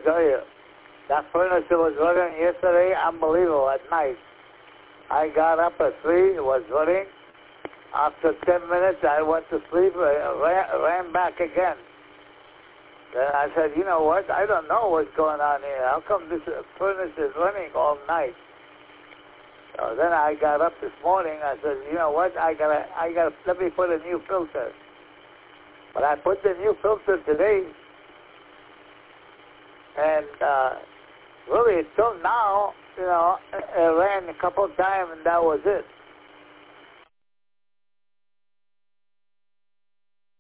tell you, that furnace was running yesterday, unbelievable, at night. I got up at 3, it was running. After 10 minutes, I went to sleep, ran back again. Then I said, you know what, I don't know what's going on here. How come this furnace is running all night? So then I got up this morning, I said, you know what, I gotta, let me put a new filter. But I put the new filter today, and really, until now, you know, it ran a couple of times and that was it.